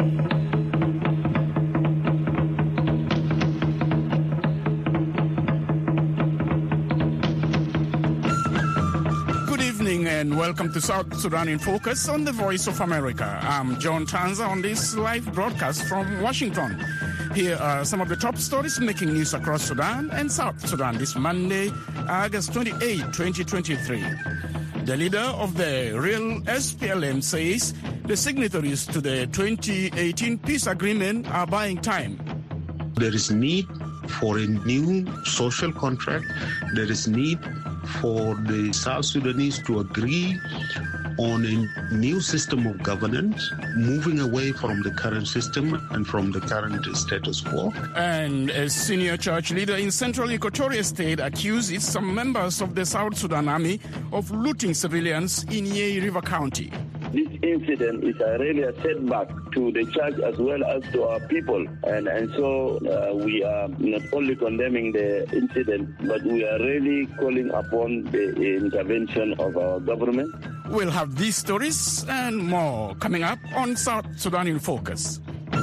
And welcome to South Sudan in Focus on the Voice of America. I'm John Tanza on this live broadcast from Washington. Here are some of the top stories making news across Sudan and South Sudan this Monday, August 28, 2023. The leader of the real SPLM says the signatories to the 2018 peace agreement are buying time. There is need for a new social contract. There is need for the South Sudanese to agree on a new system of governance, moving away from the current system and from the current status quo. And a senior church leader in central Equatoria State accuses some members of the South Sudan Army of looting civilians in Yei River County. This incident is really a setback to the church as well as to our people. And so we are not only condemning the incident, but we are really calling upon the intervention of our government. We'll have these stories and more coming up on South Sudan in Focus.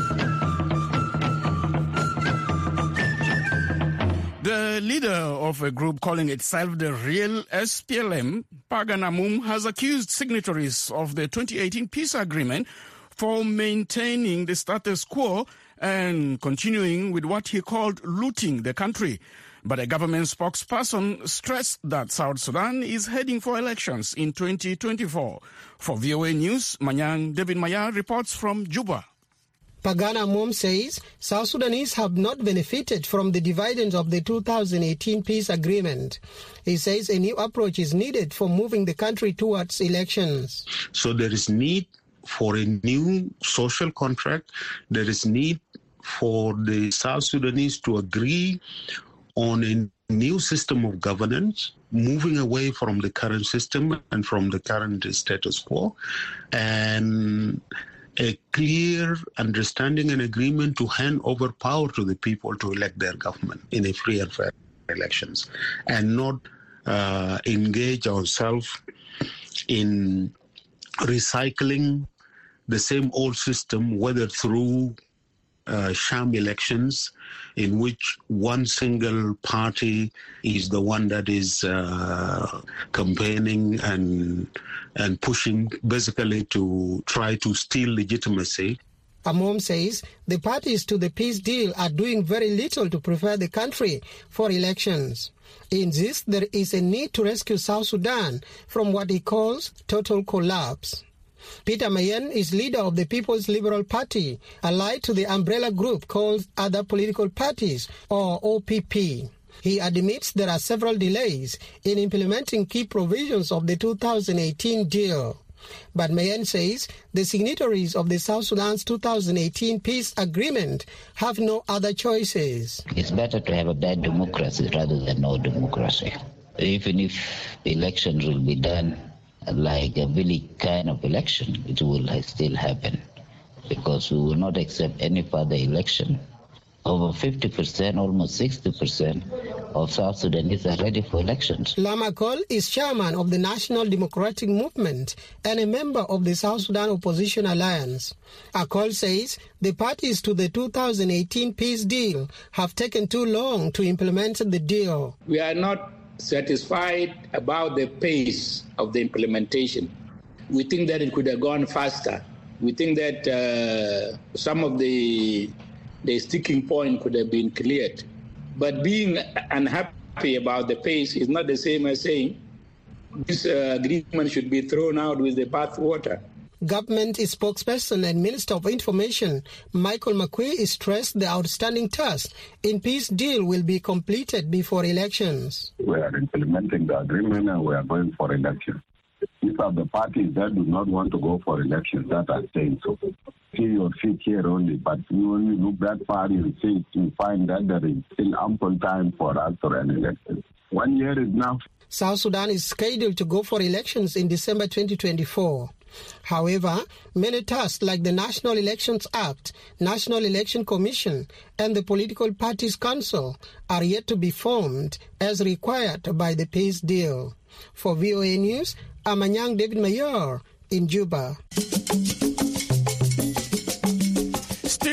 The leader of a group calling itself the Real SPLM, Pagan Amum, has accused signatories of the 2018 peace agreement for maintaining the status quo and continuing with what he called looting the country. But a government spokesperson stressed that South Sudan is heading for elections in 2024. For VOA News, David Maya reports from Juba. Pagan Amum says South Sudanese have not benefited from the dividends of the 2018 peace agreement. He says a new approach is needed for moving the country towards elections. So there is need for a new social contract. There is need for the South Sudanese to agree on a new system of governance, moving away from the current system and from the current status quo, and a clear understanding and agreement to hand over power to the people to elect their government in a free and fair elections, and not engage ourselves in recycling the same old system, whether through sham elections in which one single party is the one that is campaigning and pushing basically to try to steal legitimacy. Amom says the parties to the peace deal are doing very little to prepare the country for elections. He insists there is a need to rescue South Sudan from what he calls total collapse. Peter Mayen is leader of the People's Liberal Party, allied to the umbrella group called Other Political Parties, or OPP. He admits there are several delays in implementing key provisions of the 2018 deal. But Mayen says the signatories of the South Sudan's 2018 peace agreement have no other choices. It's better to have a bad democracy rather than no democracy. Even if elections will be done like a village kind of election, it will still happen, because we will not accept any further election. Over 50%, almost 60% of South Sudanese are ready for elections. Lama Kol is chairman of the National Democratic Movement and a member of the South Sudan Opposition Alliance. Akol says the parties to the 2018 peace deal have taken too long to implement the deal. We are not satisfied about the pace of the implementation. We think that it could have gone faster. We think that some of the sticking point could have been cleared. But being unhappy about the pace is not the same as saying this agreement should be thrown out with the bathwater. Government spokesperson and Minister of Information Michael Makui stressed the outstanding task in peace deal will be completed before elections. We are implementing the agreement and we are going for elections. These are the parties that do not want to go for elections that are saying so. See your feet here only, but you only look that far, you find that there is still ample time for us to run elections. 1 year is enough. South Sudan is scheduled to go for elections in December 2024. However, many tasks like the National Elections Act, National Election Commission, and the Political Parties Council are yet to be formed as required by the peace deal. For VOA News, Amanyang David Mayor in Juba.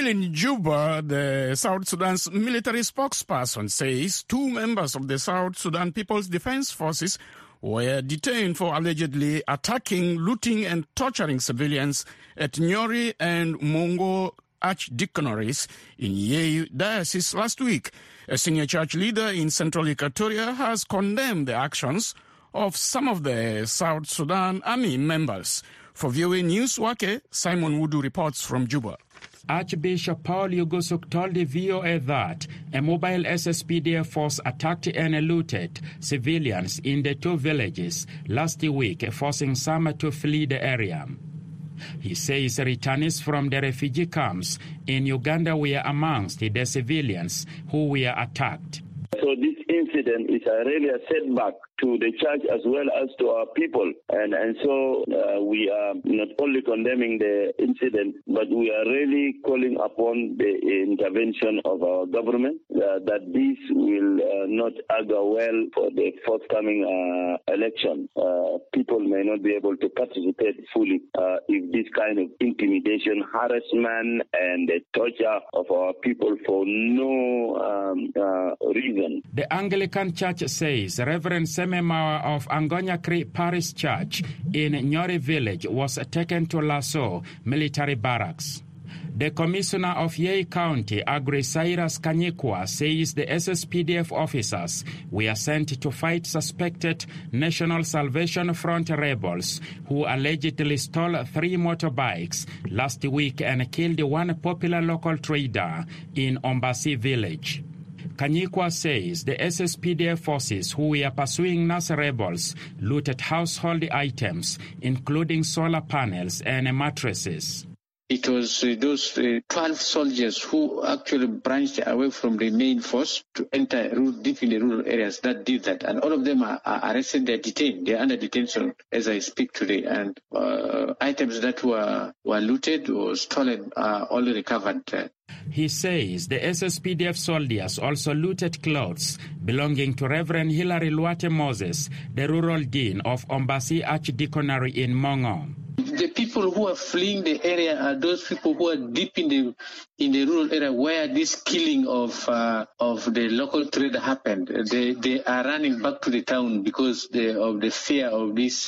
Still in Juba, the South Sudan's military spokesperson says 2 members of the South Sudan People's Defense Forces were detained for allegedly attacking, looting and torturing civilians at Nyori and Mongo archdeaconries in Yei Diocese last week. A senior church leader in central Equatoria has condemned the actions of some of the South Sudan Army members. For VOA News Wake, Simon Wudu reports from Juba. Archbishop Paul Yugusuk told the VOA that a mobile SSPDF force attacked and looted civilians in the 2 villages last week, forcing some to flee the area. He says returnees from the refugee camps in Uganda were amongst the civilians who were attacked. So this incident is really a setback to the church as well as to our people. And so we are not only condemning the incident, but we are really calling upon the intervention of our government that this will not augur well for the forthcoming election. People may not be able to participate fully if this kind of intimidation, harassment, and the torture of our people for no reason. The Anglican Church says Reverend Sememawa of Angonia Cree Parish Church in Nyori village was taken to Lasso military barracks. The Commissioner of Yei County, Agri Cyrus Kanyikwa, says the SSPDF officers were sent to fight suspected National Salvation Front rebels who allegedly stole 3 motorbikes last week and killed 1 popular local trader in Ombasi village. Kanyikwa says the SSPDF forces who were pursuing NAS rebels looted household items, including solar panels and mattresses. It was those 12 soldiers who actually branched away from the main force to enter deep in the rural areas that did that. And all of them are arrested, they're detained. They're under detention as I speak today. And items that were looted or stolen are all recovered. He says the SSPDF soldiers also looted clothes belonging to Reverend Hilary Luate Moses, the rural dean of Ombasi Archdeaconry in Mongo. The people who are fleeing the area are those people who are deep in the rural area where this killing of the local trader happened. They are running back to the town because of the fear of this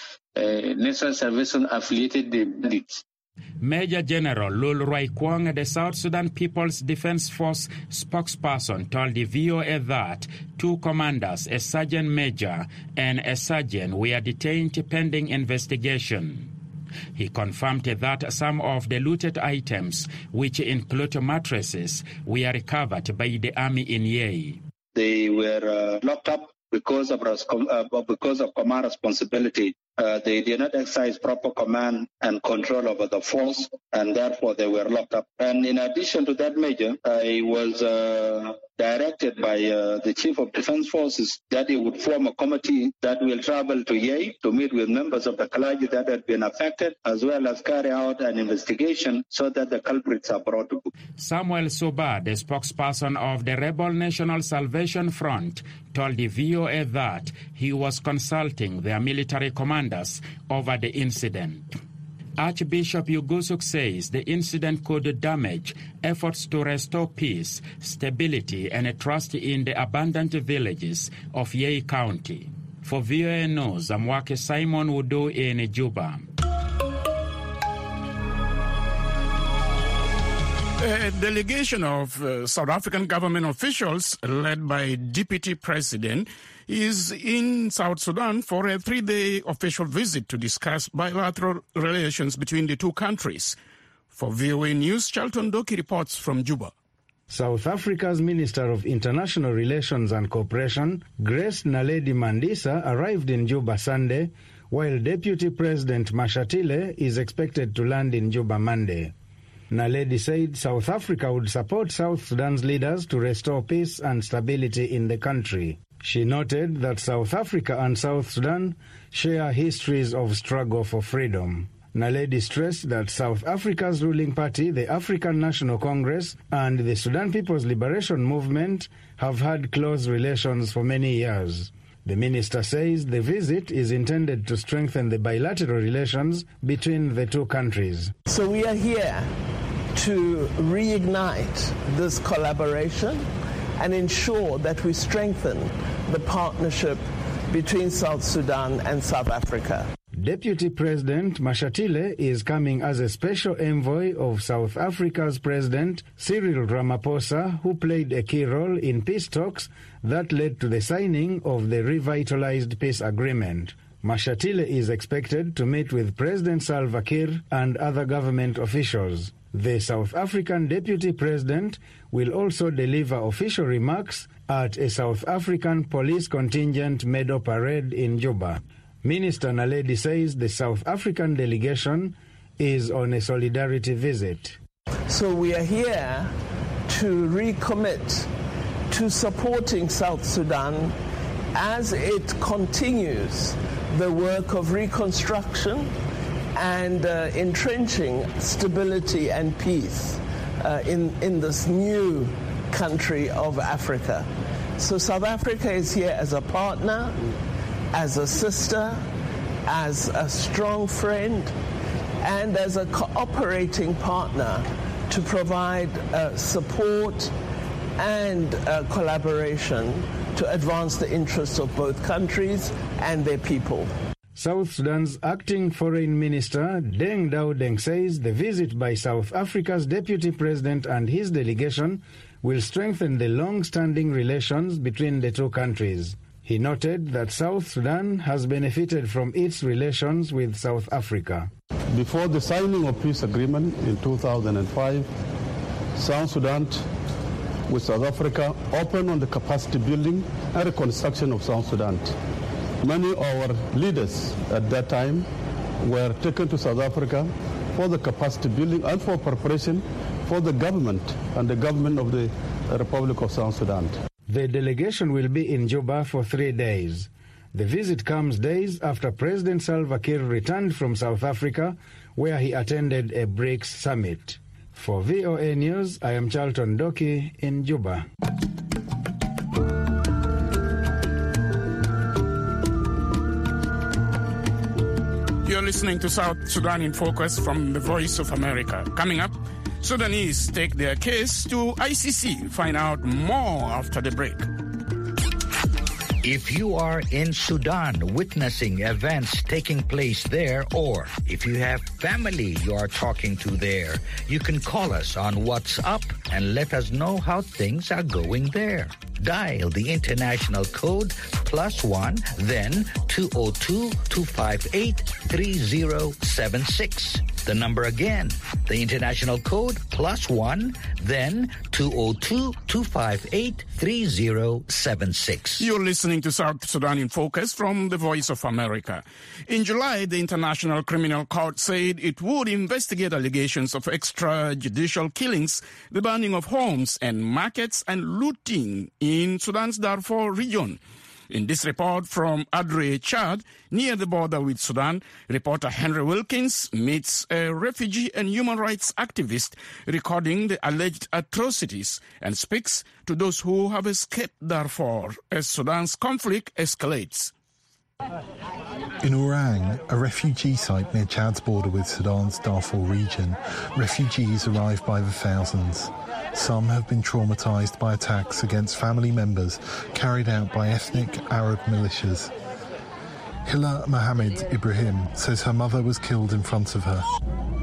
National Salvation affiliated bandits. Major General Lul Rwaikwong, the South Sudan People's Defense Force spokesperson, told the VOA that 2 commanders, a sergeant major and a sergeant, were detained pending investigation. He confirmed that some of the looted items, which include mattresses, were recovered by the army in Yei. They were locked up because of command responsibility. They did not exercise proper command and control over the force, and therefore they were locked up. And in addition to that, Major, I was directed by the Chief of Defense Forces that he would form a committee that will travel to Yei to meet with members of the clergy that had been affected, as well as carry out an investigation so that the culprits are brought to book. Samuel Suba, the spokesperson of the Rebel National Salvation Front, told the VOA that he was consulting their military commanders over the incident. Archbishop Yugusuk says the incident could damage efforts to restore peace, stability, and trust in the abandoned villages of Yei County. For VOA News, Amwake Simon Wudu in Juba. A delegation of South African government officials led by Deputy President is in South Sudan for a 3-day official visit to discuss bilateral relations between the 2 countries. For VOA News, Charlton Doki reports from Juba. South Africa's Minister of International Relations and Cooperation, Grace Naledi Mandisa, arrived in Juba Sunday, while Deputy President Mashatile is expected to land in Juba Monday. Naledi said South Africa would support South Sudan's leaders to restore peace and stability in the country. She noted that South Africa and South Sudan share histories of struggle for freedom. Naledi stressed that South Africa's ruling party, the African National Congress, and the Sudan People's Liberation Movement have had close relations for many years. The minister says the visit is intended to strengthen the bilateral relations between the 2 countries. So we are here to reignite this collaboration and ensure that we strengthen the partnership between South Sudan and South Africa. Deputy President Mashatile is coming as a special envoy of South Africa's President Cyril Ramaphosa, who played a key role in peace talks that led to the signing of the revitalized peace agreement. Mashatile is expected to meet with President Salva Kiir and other government officials. The South African Deputy President will also deliver official remarks at a South African police contingent medal parade in Juba. Minister Naledi says the South African delegation is on a solidarity visit. So we are here to recommit to supporting South Sudan as it continues the work of reconstruction and entrenching stability and peace in this new country of Africa. So South Africa is here as a partner, as a sister, as a strong friend, and as a cooperating partner to provide support and collaboration to advance the interests of both countries and their people. South Sudan's acting foreign minister, Deng Dao Deng, says the visit by South Africa's deputy president and his delegation will strengthen the long-standing relations between the two countries. He noted that South Sudan has benefited from its relations with South Africa. Before the signing of peace agreement in 2005, South Sudan with South Africa opened on the capacity building and reconstruction of South Sudan. Many of our leaders at that time were taken to South Africa for the capacity building and for preparation for the government and the government of the Republic of South Sudan. The delegation will be in Juba for 3 days. The visit comes days after President Salva Kiir returned from South Africa, where he attended a BRICS summit. For VOA News, I am Charlton Doki in Juba. You're listening to South Sudan in Focus from the Voice of America. Coming up, Sudanese take their case to ICC. Find out more after the break. If you are in Sudan witnessing events taking place there, or if you have family you are talking to there, you can call us on WhatsApp and let us know how things are going there. Dial the international code +1, then 202-258-3076. The number again, the international code +1, then 202-258-3076. You're listening to South Sudan in Focus from the Voice of America. In July, the International Criminal Court said it would investigate allegations of extrajudicial killings, the burning of homes and markets, and looting in Sudan's Darfur region. In this report from Adre, Chad, near the border with Sudan, reporter Henry Wilkins meets a refugee and human rights activist recording the alleged atrocities and speaks to those who have escaped Darfur as Sudan's conflict escalates. In Orang, a refugee site near Chad's border with Sudan's Darfur region, refugees arrive by the thousands. Some have been traumatized by attacks against family members carried out by ethnic Arab militias. Hila Mohammed Ibrahim says her mother was killed in front of her.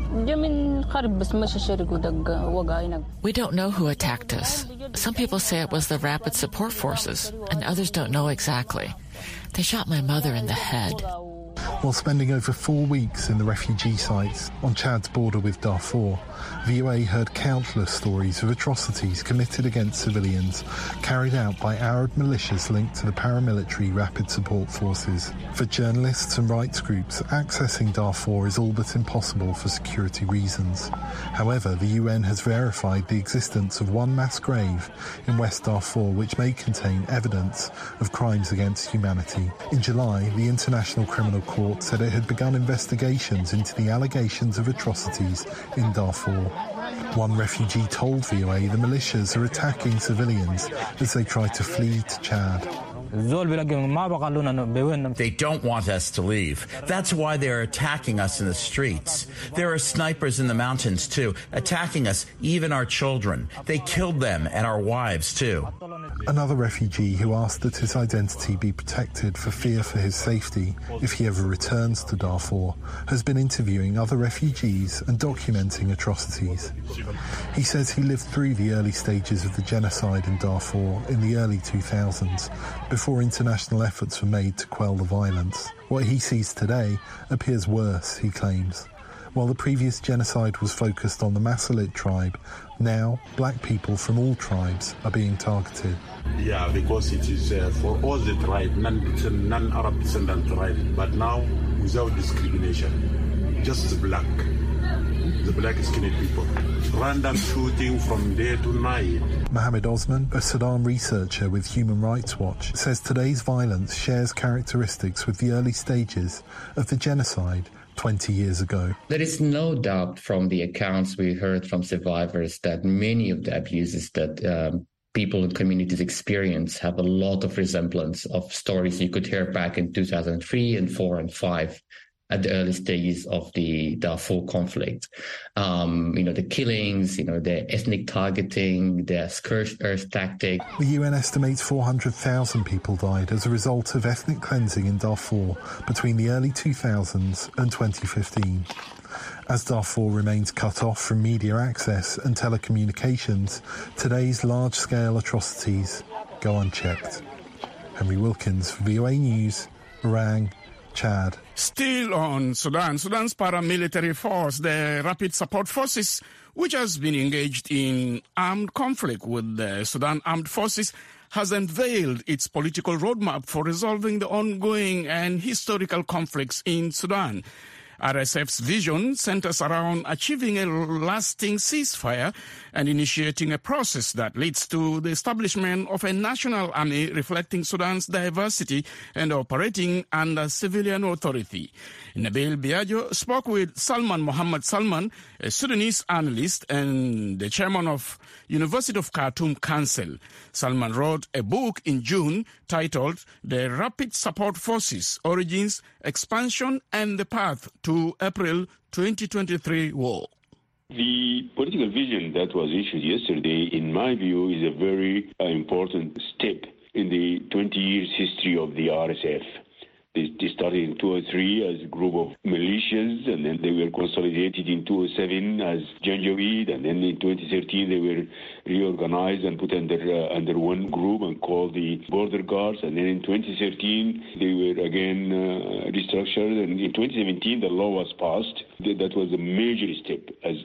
We don't know who attacked us. Some people say it was the Rapid Support Forces, and others don't know exactly. They shot my mother in the head. While spending over 4 weeks in the refugee sites on Chad's border with Darfur, VOA heard countless stories of atrocities committed against civilians carried out by Arab militias linked to the paramilitary Rapid Support Forces. For journalists and rights groups, accessing Darfur is all but impossible for security reasons. However, the UN has verified the existence of one mass grave in West Darfur which may contain evidence of crimes against humanity. In July, the International Criminal Court said it had begun investigations into the allegations of atrocities in Darfur. One refugee told VOA the militias are attacking civilians as they try to flee to Chad. They don't want us to leave. That's why they're attacking us in the streets. There are snipers in the mountains, too, attacking us, even our children. They killed them and our wives, too. Another refugee who asked that his identity be protected for fear for his safety if he ever returns to Darfur has been interviewing other refugees and documenting atrocities. He says he lived through the early stages of the genocide in Darfur in the early 2000s, before international efforts were made to quell the violence. What he sees today appears worse, he claims. While the previous genocide was focused on the Masalit tribe, now black people from all tribes are being targeted. Yeah, because it is for all the tribe, non-Arab descendant tribe, but now without discrimination, just the black skinned people. Random shooting from day to night. Mohammed Osman, a Sudan researcher with Human Rights Watch, says today's violence shares characteristics with the early stages of the genocide 20 years ago. There is no doubt from the accounts we heard from survivors that many of the abuses that people and communities experience have a lot of resemblance of stories you could hear back in 2003 and 4 and 5 at the early stages of the Darfur conflict. The killings, the ethnic targeting, the scorched earth tactic. The UN estimates 400,000 people died as a result of ethnic cleansing in Darfur between the early 2000s and 2015. As Darfur remains cut off from media access and telecommunications, today's large-scale atrocities go unchecked. Henry Wilkins, VOA News, Orang, Chad. Still on Sudan, Sudan's paramilitary force, the Rapid Support Forces, which has been engaged in armed conflict with the Sudan Armed Forces, has unveiled its political roadmap for resolving the ongoing and historical conflicts in Sudan. RSF's vision centers around achieving a lasting ceasefire and initiating a process that leads to the establishment of a national army reflecting Sudan's diversity and operating under civilian authority. Nabil Biagio spoke with Salman Mohammed Salman, a Sudanese analyst and the chairman of University of Khartoum Council. Salman wrote a book in June titled The Rapid Support Forces, Origins, Expansion and the Path to April 2023 War. The political vision that was issued yesterday, in my view, is a very important step in the 20 years history of the RSF. They started in 2003 as a group of militias, and then they were consolidated in 2007 as Janjaweed, and then in 2013 they were reorganized and put under one group and called the Border Guards, and then in 2013 they were again restructured, and in 2017 the law was passed. That was a major step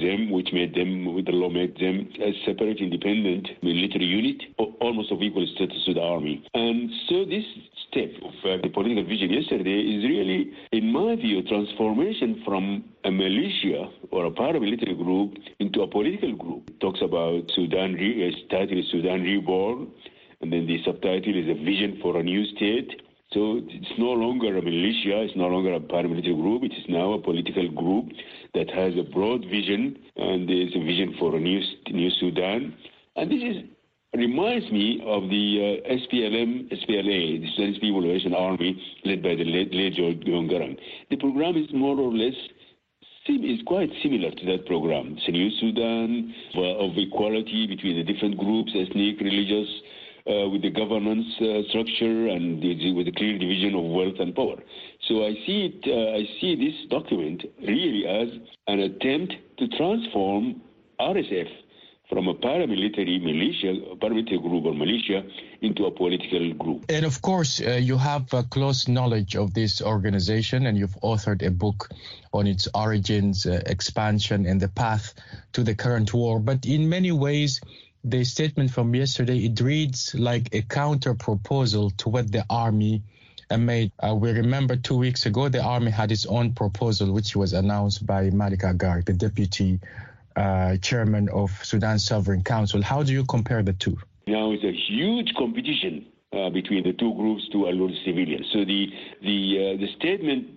the law made them a separate independent military unit, almost of equal status to the army. And so this step of the political vision yesterday is really, in my view, a transformation from a militia or a paramilitary group into a political group. It talks about Sudan, its title is Sudan Reborn, and then the subtitle is a vision for a new state. So it's no longer a militia, it's no longer a paramilitary group, it is now a political group that has a broad vision, and there's a vision for a new Sudan. And this reminds me of the SPLA, the Sudanese People Liberation Army, led by the late George Garang. The program is more or less is quite similar to that program. It's a new Sudan of equality between the different groups, ethnic, religious, with the governance structure and with a clear division of wealth and power. So I see this document really as an attempt to transform RSF from a paramilitary group or militia into a political group. And of course, you have a close knowledge of this organization, and you've authored a book on its origins, expansion, and the path to the current war. But in many ways, the statement from yesterday, it reads like a counter-proposal to what the army made. We remember 2 weeks ago, the army had its own proposal, which was announced by Malik Agar, the deputy chairman of Sudan Sovereign Council. How do you compare the two? Now it's a huge competition between the two groups to allure civilians. So the statement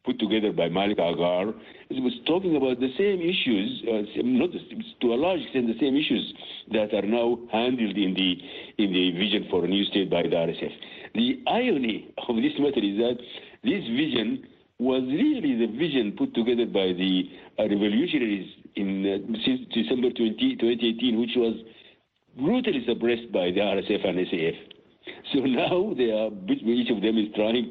put together by Malik Agar, it was talking about the same issues, to a large extent the same issues that are now handled in the vision for a new state by the RSF. The irony of this matter is that this vision was really the vision put together by the revolutionaries since December 2018, which was brutally suppressed by the RSF and SAF. So now each of them is trying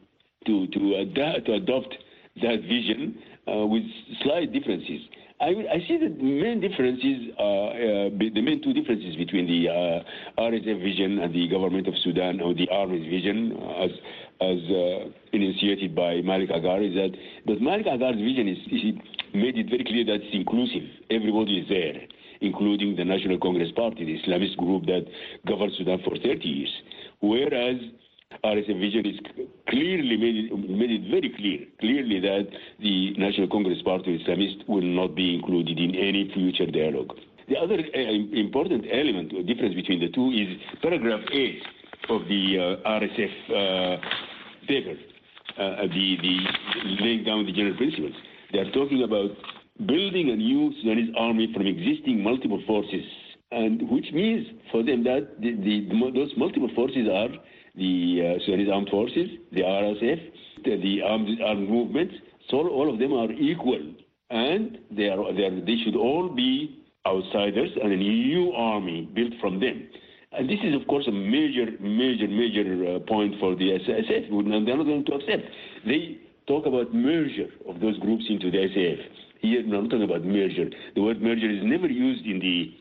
to adopt that vision with slight differences. I see that the main differences, the main two differences between the RSF vision and the government of Sudan, or the army's vision, as initiated by Malik Agar, is that Malik Agar's vision he made it very clear that it's inclusive. Everybody is there, including the National Congress Party, the Islamist group that governed Sudan for 30 years. Whereas RSF vision is clearly made it very clearly that the National Congress Party Islamist will not be included in any future dialogue. The other important element or difference between the two is paragraph 8 of the RSF paper, the laying down the general principles. They are talking about building a new Sudanese army from existing multiple forces, and which means for them that those multiple forces are the Sudanese Armed Forces, the RSF, the armed movements. So all of them are equal, and they should all be outsiders, and a new army built from them. And this is, of course, a major point for the SAF, and they're not going to accept. They talk about merger of those groups into the SAF. Here, we're not talking about merger. The word merger is never used in the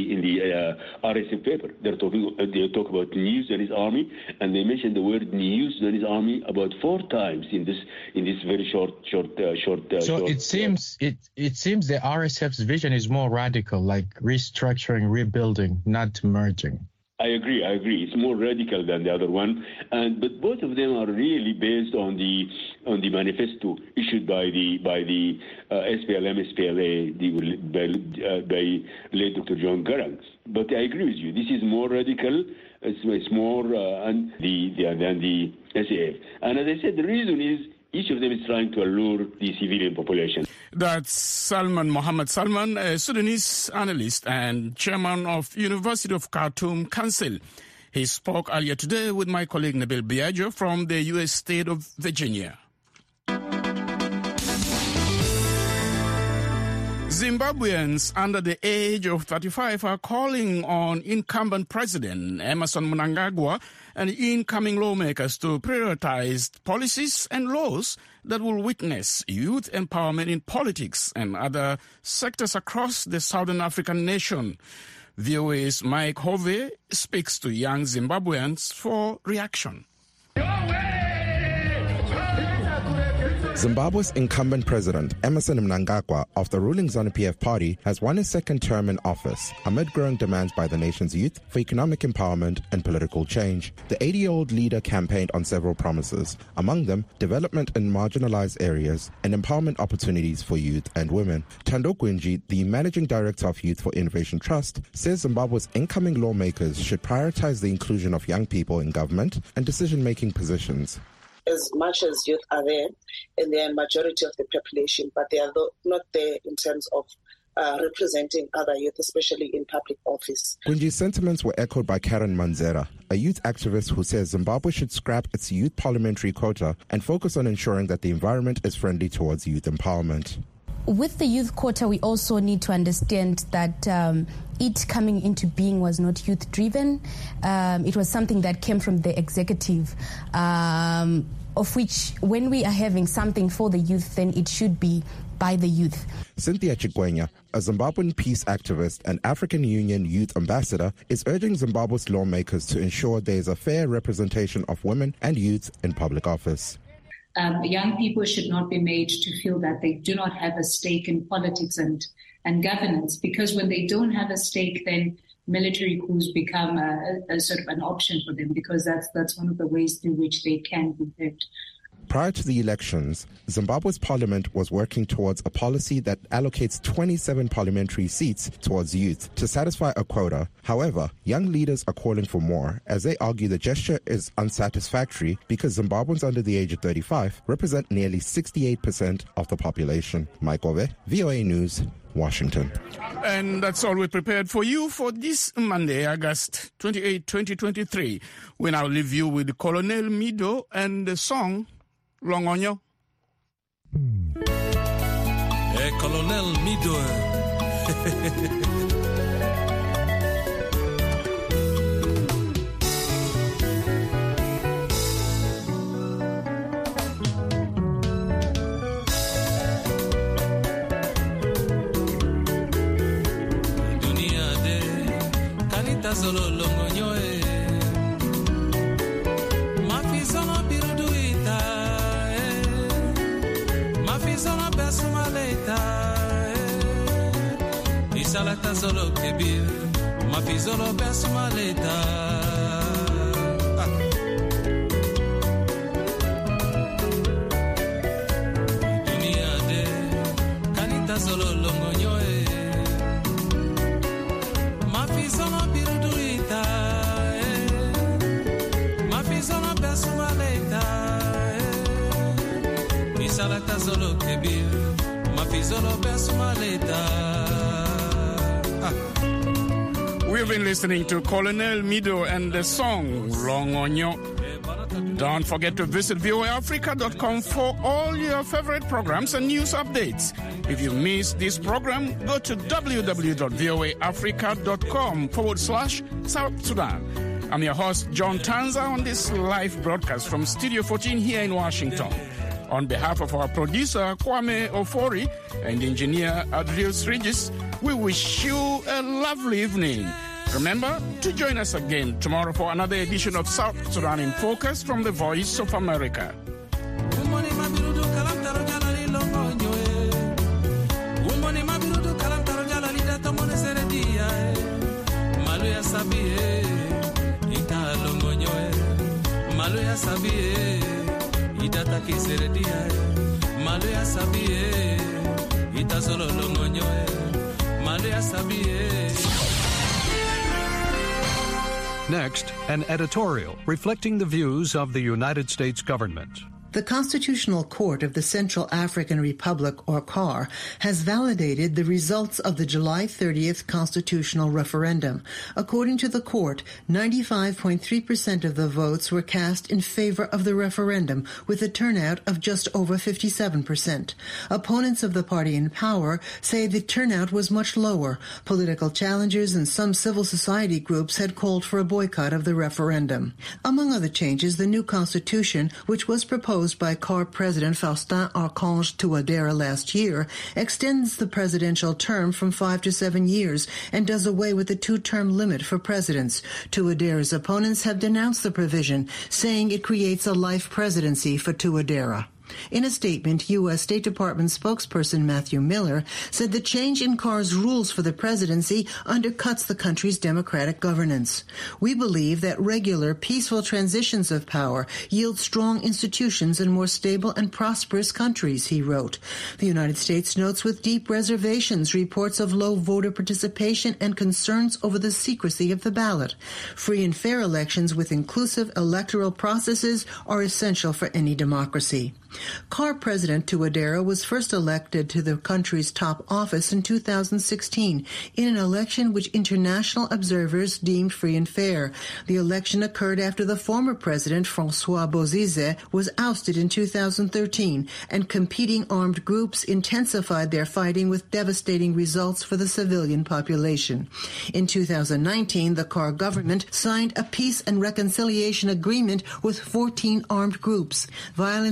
RSF paper. They talk about new Sudanese army, and they mention the word new Sudanese army about 4 times in this very short. So it seems the RSF's vision is more radical, like restructuring, rebuilding, not merging. I agree. It's more radical than the other one, but both of them are really based on the manifesto issued by the SPLA by late Dr. John Garang. But I agree with you. This is more radical. It's more than the SAF. And as I said, the reason is each of them is trying to allure the civilian population. That's Salman Mohammed Salman, a Sudanese analyst and chairman of University of Khartoum Council. He spoke earlier today with my colleague Nabil Biagio from the U.S. state of Virginia. Zimbabweans under the age of 35 are calling on incumbent President Emmerson Mnangagwa and incoming lawmakers to prioritize policies and laws that will witness youth empowerment in politics and other sectors across the Southern African nation. VOA's Mike Hovey speaks to young Zimbabweans for reaction. Zimbabwe's incumbent president, Emmerson Mnangagwa, of the ruling ZANU-PF party, has won his second term in office amid growing demands by the nation's youth for economic empowerment and political change. The 80-year-old leader campaigned on several promises, among them development in marginalized areas and empowerment opportunities for youth and women. Thando Gwinji, the managing director of Youth for Innovation Trust, says Zimbabwe's incoming lawmakers should prioritize the inclusion of young people in government and decision-making positions. As much as youth are there, and they are a majority of the population, but they are not there in terms of representing other youth, especially in public office. Gwinji's sentiments were echoed by Karen Manzera, a youth activist who says Zimbabwe should scrap its youth parliamentary quota and focus on ensuring that the environment is friendly towards youth empowerment. With the youth quota, we also need to understand that it coming into being was not youth-driven. It was something that came from the executive, of which when we are having something for the youth, then it should be by the youth. Cynthia Chigwenya, a Zimbabwean peace activist and African Union youth ambassador, is urging Zimbabwe's lawmakers to ensure there is a fair representation of women and youth in public office. Young people should not be made to feel that they do not have a stake in politics and governance, because when they don't have a stake, then military coups become a sort of an option for them, because that's one of the ways through which they can be hurt. Prior to the elections, Zimbabwe's parliament was working towards a policy that allocates 27 parliamentary seats towards youth to satisfy a quota. However, young leaders are calling for more, as they argue the gesture is unsatisfactory because Zimbabweans under the age of 35 represent nearly 68% of the population. Mike Ove, VOA News, Washington. And that's all we prepared for you for this Monday, August 28, 2023. We now leave you with Colonel Mido and the song Longonyo. Hey, Colonel Mido. Solo longonyo mafizolo biruduita mafizolo besumaleta isalata solo kebir mafizolo besumaleta dunia de kanita solo longonyo mafizolo Solo kebir, mafizolo besumaleta. We've been listening to Colonel Mido and the song Longonyo. Don't forget to visit voaafrica.com for all your favorite programs and news updates. If you missed this program, go to www.voaafrica.com/South Sudan. I'm your host, John Tanza, on this live broadcast from Studio 14 here in Washington. On behalf of our producer, Kwame Ofori, and engineer Adrius Regis, we wish you a lovely evening. Remember to join us again tomorrow for another edition of South Sudan in Focus from the Voice of America. Idata kiseredia maluya sabie itasolo longonyo maluya sabie. Next, an editorial reflecting the views of the United States government. The Constitutional Court of the Central African Republic, or CAR, has validated the results of the July 30th constitutional referendum. According to the court, 95.3% of the votes were cast in favor of the referendum, with a turnout of just over 57%. Opponents of the party in power say the turnout was much lower. Political challengers and some civil society groups had called for a boycott of the referendum. Among other changes, the new constitution, which was proposed by CAR President Faustin Archange Touadéra last year, extends the presidential term from 5 to 7 years and does away with the two-term limit for presidents. Touadéra's opponents have denounced the provision, saying it creates a life presidency for Touadéra. In a statement, U.S. State Department spokesperson Matthew Miller said the change in CAR's rules for the presidency undercuts the country's democratic governance. We believe that regular, peaceful transitions of power yield strong institutions and more stable and prosperous countries, he wrote. The United States notes with deep reservations reports of low voter participation and concerns over the secrecy of the ballot. Free and fair elections with inclusive electoral processes are essential for any democracy. CAR President Touadéra was first elected to the country's top office in 2016 in an election which international observers deemed free and fair. The election occurred after the former president, François Bozizé, was ousted in 2013, and competing armed groups intensified their fighting with devastating results for the civilian population. In 2019, the CAR government signed a peace and reconciliation agreement with 14 armed groups. Violence in the country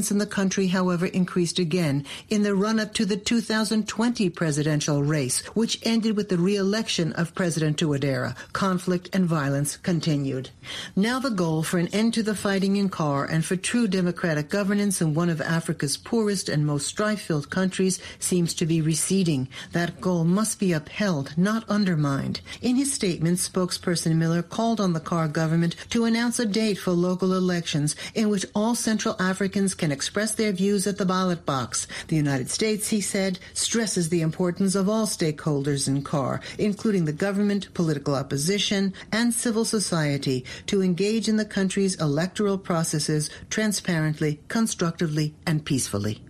country, however, increased again in the run-up to the 2020 presidential race, which ended with the re-election of President Touadera. Conflict and violence continued. Now the goal for an end to the fighting in CAR and for true democratic governance in one of Africa's poorest and most strife-filled countries seems to be receding. That goal must be upheld, not undermined. In his statement, spokesperson Miller called on the CAR government to announce a date for local elections in which all Central Africans can express their views at the ballot box. The United States, he said, stresses the importance of all stakeholders in CAR, including the government, political opposition, and civil society, to engage in the country's electoral processes transparently, constructively, and peacefully.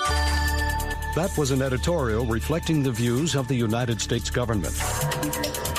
That was an editorial reflecting the views of the United States government.